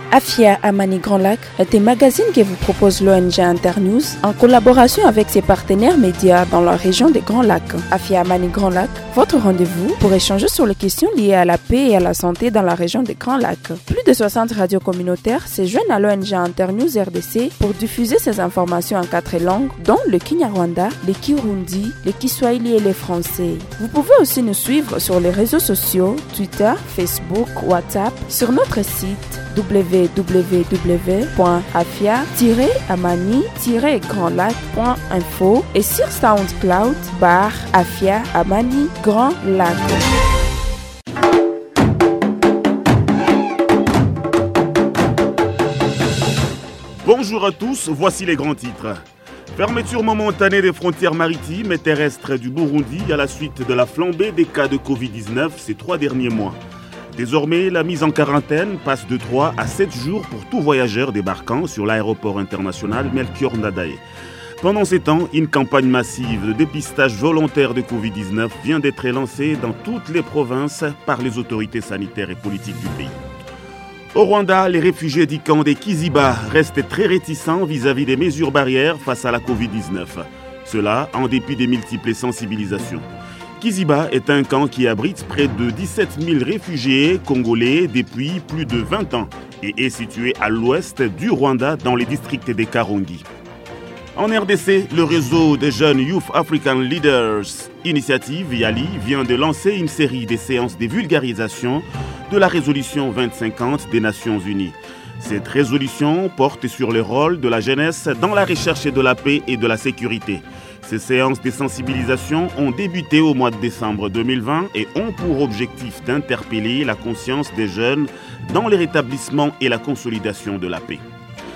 Afia Amani Grand Lac est un magazine que vous propose l'ONG Internews en collaboration avec ses partenaires médias dans la région des Grands Lacs. Afia Amani Grand Lac, votre rendez-vous pour échanger sur les questions liées à la paix et à la santé dans la région des Grands Lacs. Plus de 60 radios communautaires se joignent à l'ONG Internews RDC pour diffuser ces informations en 4 langues, dont le Kinyarwanda, le Kirundi, le Kiswahili et le français. Vous pouvez aussi nous suivre sur les réseaux sociaux, Twitter, Facebook, WhatsApp, sur notre site www.afia-amani-grandlac.info et sur SoundCloud /Afia Amani Grand Lac. Bonjour à tous, voici les grands titres. Fermeture momentanée des frontières maritimes et terrestres du Burundi à la suite de la flambée des cas de Covid-19 ces 3 derniers mois. Désormais, la mise en quarantaine passe de 3 à 7 jours pour tout voyageur débarquant sur l'aéroport international Melchior Ndadaye. Pendant ces temps, une campagne massive de dépistage volontaire de Covid-19 vient d'être lancée dans toutes les provinces par les autorités sanitaires et politiques du pays. Au Rwanda, les réfugiés du camp des Kiziba restent très réticents vis-à-vis des mesures barrières face à la Covid-19. Cela en dépit des multiples sensibilisations. Kiziba est un camp qui abrite près de 17 000 réfugiés congolais depuis plus de 20 ans et est situé à l'ouest du Rwanda dans les districts des Karongi. En RDC, le réseau des jeunes Youth African Leaders Initiative, YALI, vient de lancer une série de séances de vulgarisation de la résolution 2050 des Nations Unies. Cette résolution porte sur le rôle de la jeunesse dans la recherche de la paix et de la sécurité. Ces séances de sensibilisation ont débuté au mois de décembre 2020 et ont pour objectif d'interpeller la conscience des jeunes dans le rétablissement et la consolidation de la paix.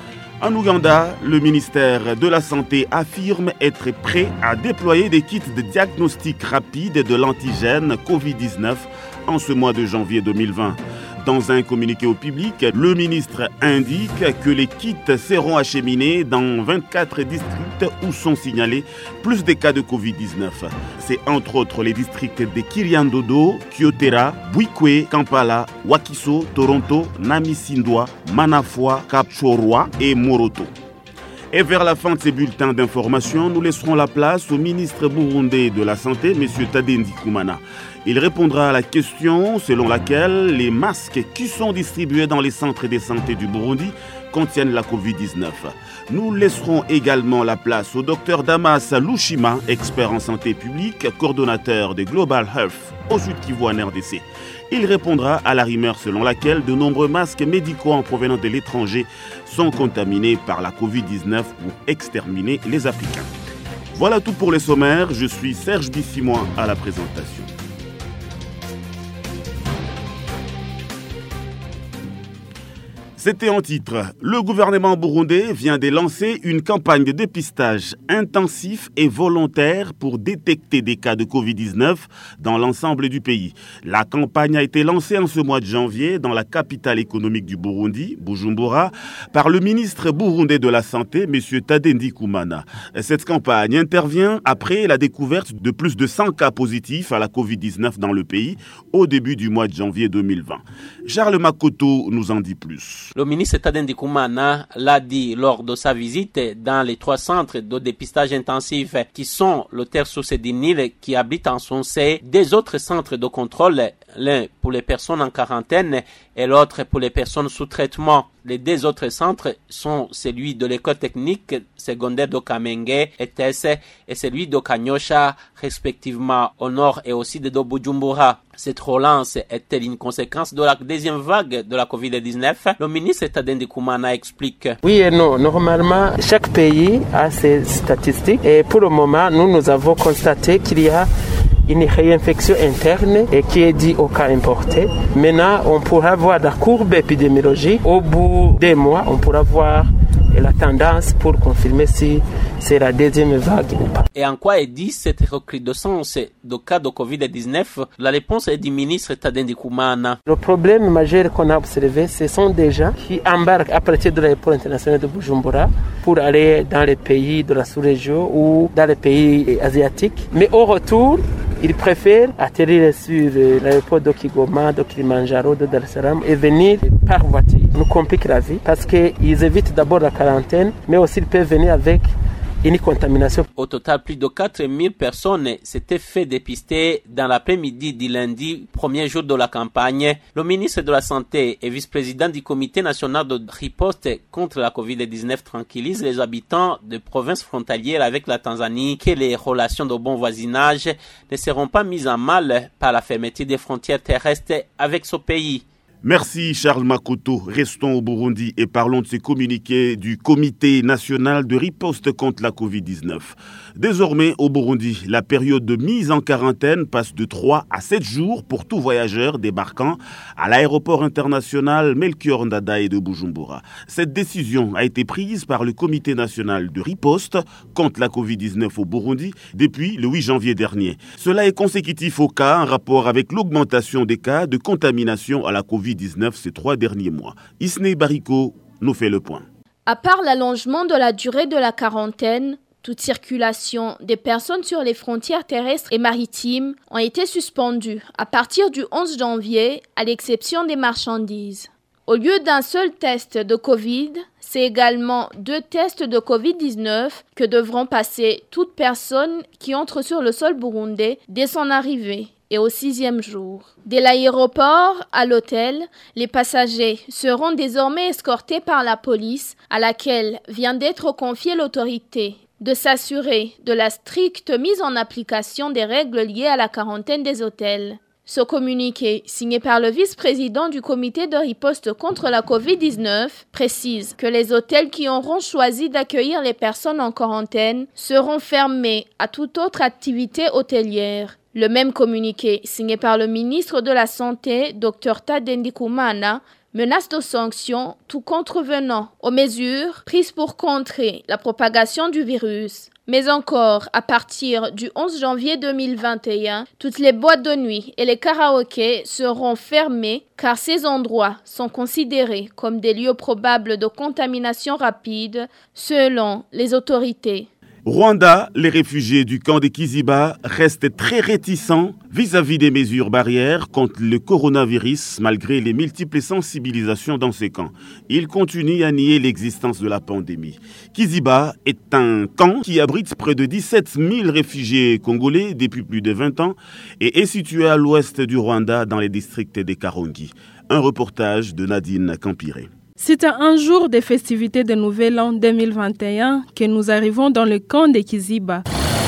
En Ouganda, le ministère de la Santé affirme être prêt à déployer des kits de diagnostic rapide de l'antigène Covid-19 en ce mois de janvier 2020. Dans un communiqué au public, le ministre indique que les kits seront acheminés dans 24 districts où sont signalés plus de cas de Covid-19. C'est entre autres les districts de Kiriandodo, Kyotera, Bwikwe, Kampala, Wakiso, Toronto, Namisindwa, Manafwa, Kapchorwa et Moroto. Et vers la fin de ces bulletins d'information, nous laisserons la place au ministre burundais de la Santé, M. Tade Ndikumana. Il répondra à la question selon laquelle les masques qui sont distribués dans les centres de santé du Burundi contiennent la Covid-19. Nous laisserons également la place au Dr Damas Lushima, expert en santé publique, coordonnateur de Global Health au Sud Kivu en RDC. Il répondra à la rumeur selon laquelle de nombreux masques médicaux en provenance de l'étranger sont contaminés par la Covid-19 pour exterminer les Africains. Voilà tout pour les sommaires. Je suis Serge Bissimois à la présentation. C'était en titre. Le gouvernement burundais vient de lancer une campagne de dépistage intensif et volontaire pour détecter des cas de Covid-19 dans l'ensemble du pays. La campagne a été lancée en ce mois de janvier dans la capitale économique du Burundi, Bujumbura, par le ministre burundais de la Santé, M. Tade Ndikumana. Cette campagne intervient après la découverte de plus de 100 cas positifs à la Covid-19 dans le pays au début du mois de janvier 2020. Charles Makoto nous en dit plus. Le ministre Tade Ndikumana l'a dit lors de sa visite dans les 3 centres de dépistage intensif qui sont le Terre-Source du Nil qui abritent en son sein des autres centres de contrôle, l'un pour les personnes en quarantaine et l'autre pour les personnes sous traitement. Les 2 autres centres sont celui de l'école technique secondaire de Kamenge et Tesse et celui de Kanyosha, respectivement au nord et au sud de Bujumbura. Cette relance est-elle une conséquence de la deuxième vague de la Covid-19? Le ministre Tade Ndikumana explique. Oui et non. Normalement, chaque pays a ses statistiques et pour le moment, nous avons constaté qu'il y a une réinfection interne et qui est due au cas importé. Maintenant, on pourra voir la courbe épidémiologique. Au bout des mois, on pourra voir la tendance pour confirmer si c'est la deuxième vague ou pas. Et en quoi est dit cette recrudescence de cas de Covid-19? La réponse est du ministre Tade Ndikumana. Le problème majeur qu'on a observé, ce sont des gens qui embarquent à partir de l'aéroport international de Bujumbura pour aller dans les pays de la sous-région ou dans les pays asiatiques. Mais au retour, ils préfèrent atterrir sur l'aéroport de Kigoma, de Kilimanjaro, de Dar es Salaam et venir par voiture. nous compliquent la vie parce qu'ils évitent d'abord la quarantaine, mais aussi ils peuvent venir avec une contamination. Au total, plus de 4000 personnes s'étaient fait dépister dans l'après-midi du lundi, premier jour de la campagne. Le ministre de la Santé et vice-président du Comité national de riposte contre la COVID-19 tranquillise les habitants de provinces frontalières avec la Tanzanie que les relations de bon voisinage ne seront pas mises en mal par la fermeture des frontières terrestres avec ce pays. Merci Charles Makoto. Restons au Burundi et parlons de ce communiqué du Comité national de riposte contre la Covid-19. Désormais, au Burundi, la période de mise en quarantaine passe de 3 à 7 jours pour tout voyageur débarquant à l'aéroport international Melchior Ndadaye de Bujumbura. Cette décision a été prise par le Comité national de riposte contre la Covid-19 au Burundi depuis le 8 janvier dernier. Cela est consécutif au cas en rapport avec l'augmentation des cas de contamination à la Covid-19 ces 3 derniers mois. Isnei Bariko nous fait le point. À part l'allongement de la durée de la quarantaine, toute circulation des personnes sur les frontières terrestres et maritimes ont été suspendues à partir du 11 janvier, à l'exception des marchandises. Au lieu d'un seul test de Covid, c'est également 2 tests de Covid-19 que devront passer toute personne qui entre sur le sol burundais dès son arrivée et au 6e jour. Dès l'aéroport à l'hôtel, les passagers seront désormais escortés par la police à laquelle vient d'être confiée l'autorité de s'assurer de la stricte mise en application des règles liées à la quarantaine des hôtels. Ce communiqué, signé par le vice-président du comité de riposte contre la COVID-19, précise que les hôtels qui auront choisi d'accueillir les personnes en quarantaine seront fermés à toute autre activité hôtelière. Le même communiqué, signé par le ministre de la Santé, Dr Tade Ndikumana, menace de sanctions tout contrevenant aux mesures prises pour contrer la propagation du virus. Mais encore, à partir du 11 janvier 2021, toutes les boîtes de nuit et les karaokés seront fermés car ces endroits sont considérés comme des lieux probables de contamination rapide selon les autorités. Rwanda, les réfugiés du camp de Kiziba restent très réticents vis-à-vis des mesures barrières contre le coronavirus malgré les multiples sensibilisations dans ces camps. Ils continuent à nier l'existence de la pandémie. Kiziba est un camp qui abrite près de 17 000 réfugiés congolais depuis plus de 20 ans et est situé à l'ouest du Rwanda dans les districts des Karongi. Un reportage de Nadine Campiré. C'est à un jour des festivités de Nouvel An 2021 que nous arrivons dans le camp de Kiziba.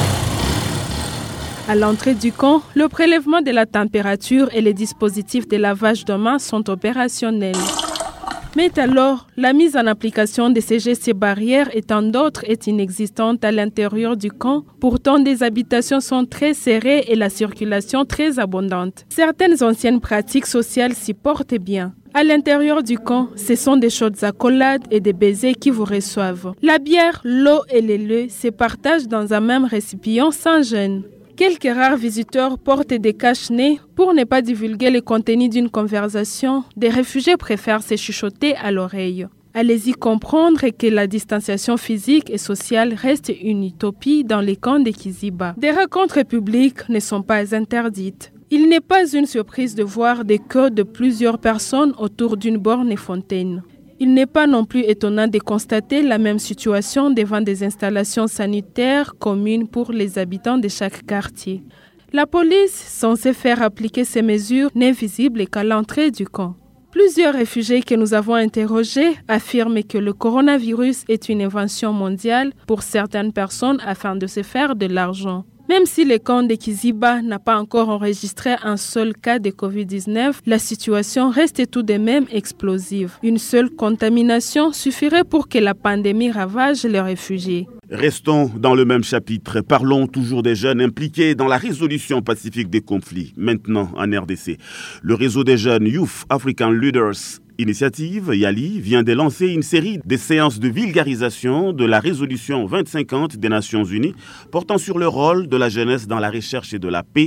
À l'entrée du camp, le prélèvement de la température et les dispositifs de lavage de mains sont opérationnels. Mais alors, la mise en application de ces gestes barrières et tant d'autres est inexistante à l'intérieur du camp. Pourtant, des habitations sont très serrées et la circulation très abondante. Certaines anciennes pratiques sociales s'y portent bien. À l'intérieur du camp, ce sont des chaudes accolades et des baisers qui vous reçoivent. La bière, l'eau et les laits se partagent dans un même récipient sans gêne. Quelques rares visiteurs portent des cache-nez pour ne pas divulguer le contenu d'une conversation. Des réfugiés préfèrent se chuchoter à l'oreille. Allez-y comprendre que la distanciation physique et sociale reste une utopie dans les camps de Kiziba. Des rencontres publiques ne sont pas interdites. Il n'est pas une surprise de voir des queues de plusieurs personnes autour d'une borne et fontaine. Il n'est pas non plus étonnant de constater la même situation devant des installations sanitaires communes pour les habitants de chaque quartier. La police, censée faire appliquer ces mesures, n'est visible qu'à l'entrée du camp. Plusieurs réfugiés que nous avons interrogés affirment que le coronavirus est une invention mondiale pour certaines personnes afin de se faire de l'argent. Même si le camp de Kiziba n'a pas encore enregistré un seul cas de Covid-19, la situation reste tout de même explosive. Une seule contamination suffirait pour que la pandémie ravage les réfugiés. Restons dans le même chapitre. Parlons toujours des jeunes impliqués dans la résolution pacifique des conflits, maintenant en RDC. Le réseau des jeunes Youth African Leaders Initiative, YALI, vient de lancer une série de séances de vulgarisation de la résolution 2050 des Nations Unies portant sur le rôle de la jeunesse dans la recherche de la paix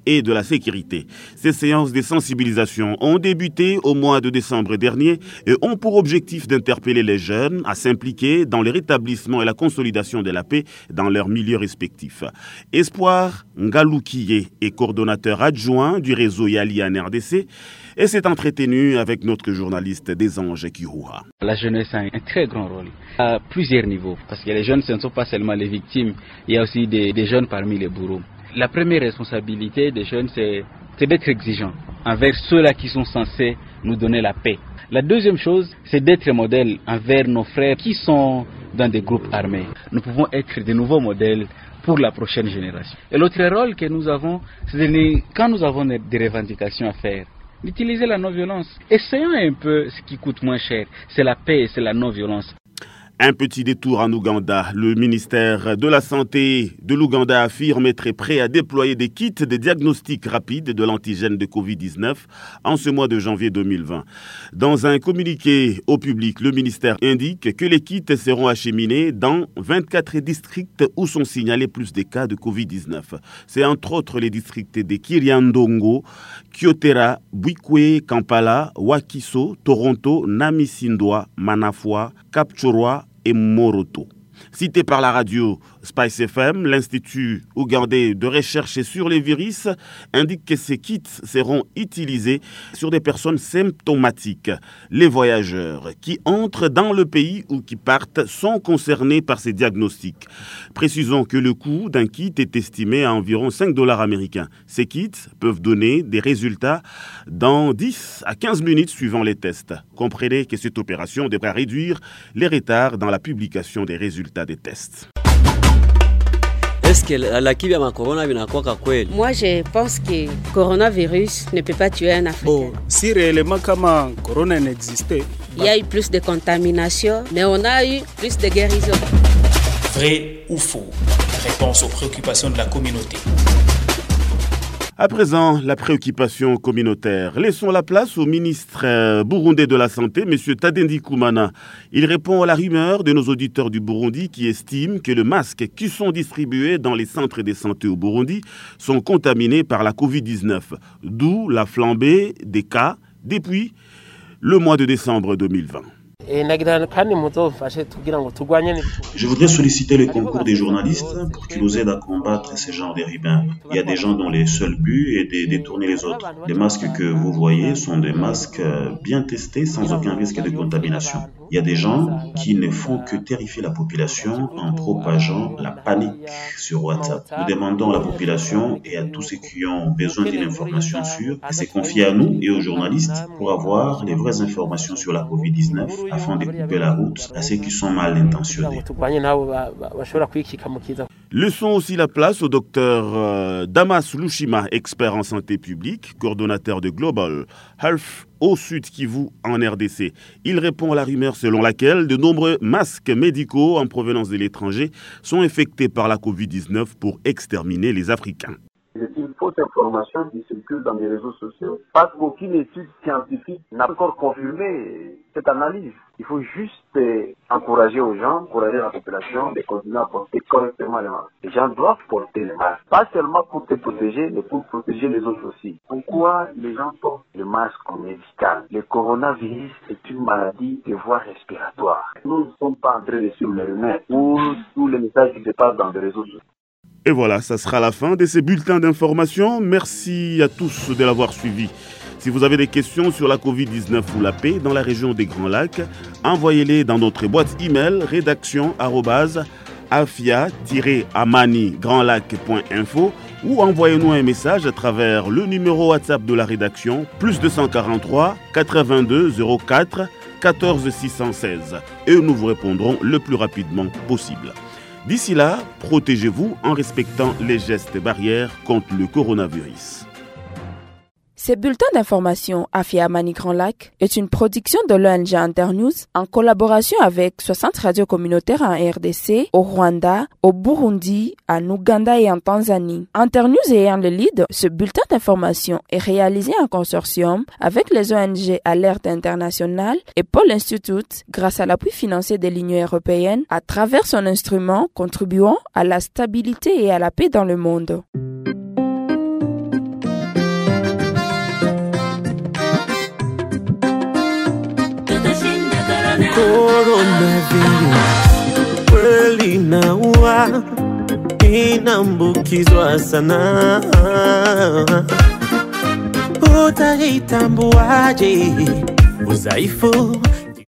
et de la sécurité. Ces séances de sensibilisation ont débuté au mois de décembre dernier et ont pour objectif d'interpeller les jeunes à s'impliquer dans le rétablissement et la consolidation de la paix dans leurs milieux respectifs. Espoir Ngaloukiye est coordonnateur adjoint du réseau Yali en RDC et s'est entretenu avec notre journaliste des Anges Kiroua. La jeunesse a un très grand rôle à plusieurs niveaux parce que les jeunes ce ne sont pas seulement les victimes, il y a aussi des jeunes parmi les bourreaux. La première responsabilité des jeunes, c'est d'être exigeants envers ceux-là qui sont censés nous donner la paix. La deuxième chose, c'est d'être modèle envers nos frères qui sont dans des groupes armés. Nous pouvons être de nouveaux modèles pour la prochaine génération. Et l'autre rôle que nous avons, c'est quand nous avons des revendications à faire, d'utiliser la non-violence. Essayons un peu ce qui coûte moins cher, c'est la paix et c'est la non-violence. Un petit détour en Ouganda. Le ministère de la Santé de l'Ouganda affirme être prêt à déployer des kits de diagnostic rapide de l'antigène de Covid-19 en ce mois de janvier 2020. Dans un communiqué au public, le ministère indique que les kits seront acheminés dans 24 districts où sont signalés plus de cas de Covid-19. C'est entre autres les districts de Kiriandongo, Kyotera, Bwikwe, Kampala, Wakiso, Toronto, Namisindwa, Manafwa, Kapchorwa et Moroto. Cité par la radio Spice FM, l'Institut ougandais de recherche sur les virus indique que ces kits seront utilisés sur des personnes symptomatiques. Les voyageurs qui entrent dans le pays ou qui partent sont concernés par ces diagnostics. Précisons que le coût d'un kit est estimé à environ $5 américains. Ces kits peuvent donner des résultats dans 10 à 15 minutes suivant les tests. Comprenez que cette opération devrait réduire les retards dans la publication des résultats des tests. Est-ce que la kibia corona vinakuwa kweli? Moi je pense que coronavirus ne peut pas tuer un Africain. Bon, si réellement comme corona n'existait, il y a eu plus de contamination, mais on a eu plus de guérison. Vrai ou faux? Réponse aux préoccupations de la communauté. À présent, la préoccupation communautaire. Laissons la place au ministre burundais de la Santé, M. Tadindi Koumana. Il répond à la rumeur de nos auditeurs du Burundi qui estiment que les masques qui sont distribués dans les centres de santé au Burundi sont contaminés par la Covid-19, d'où la flambée des cas depuis le mois de décembre 2020. Je voudrais solliciter le concours des journalistes pour qu'ils nous aident à combattre ce genre de rumeurs. Il y a des gens dont le seul but est de détourner les autres. Les masques que vous voyez sont des masques bien testés sans aucun risque de contamination. Il y a des gens qui ne font que terrifier la population en propageant la panique sur WhatsApp. Nous demandons à la population et à tous ceux qui ont besoin d'une information sûre de se confier à nous et aux journalistes pour avoir les vraies informations sur la COVID-19 afin de couper la route à ceux qui sont mal intentionnés. Laissons aussi la place au docteur Damas Lushima, expert en santé publique, coordonnateur de Global Health au Sud Kivu en RDC. Il répond à la rumeur selon laquelle de nombreux masques médicaux en provenance de l'étranger sont infectés par la COVID-19 pour exterminer les Africains. C'est une fausse information qui circule dans les réseaux sociaux parce qu'aucune étude scientifique n'a encore confirmé cette analyse. Il faut juste encourager aux gens, encourager la population de continuer à porter correctement les masques. Les gens doivent porter les masques, pas seulement pour te protéger, mais pour protéger les autres aussi. Pourquoi les gens portent le masque médical? Le coronavirus est une maladie de voie respiratoire. Nous ne sommes pas en train de suivre les rumeurs ou tous les messages qui se passent dans les réseaux sociaux. Et voilà, ça sera la fin de ces bulletins d'information. Merci à tous de l'avoir suivi. Si vous avez des questions sur la Covid-19 ou la paix dans la région des Grands Lacs, envoyez-les dans notre boîte email rédaction@afia-amani-grandlac.info ou envoyez-nous un message à travers le numéro WhatsApp de la rédaction +243 82 04 14 616 et nous vous répondrons le plus rapidement possible. D'ici là, protégez-vous en respectant les gestes barrières contre le coronavirus. Ce bulletin d'information Afia Amani Grand Lac est une production de l'ONG Internews en collaboration avec 60 radios communautaires en RDC, au Rwanda, au Burundi, en Ouganda et en Tanzanie. Internews ayant le lead, ce bulletin d'information est réalisé en consortium avec les ONG Alerte Internationale et Paul Institute grâce à l'appui financier de l'Union européenne à travers son instrument contribuant à la stabilité et à la paix dans le monde. Coronavirus kweli inaua, inaambukizwa sana. Utaitambuaje udhaifu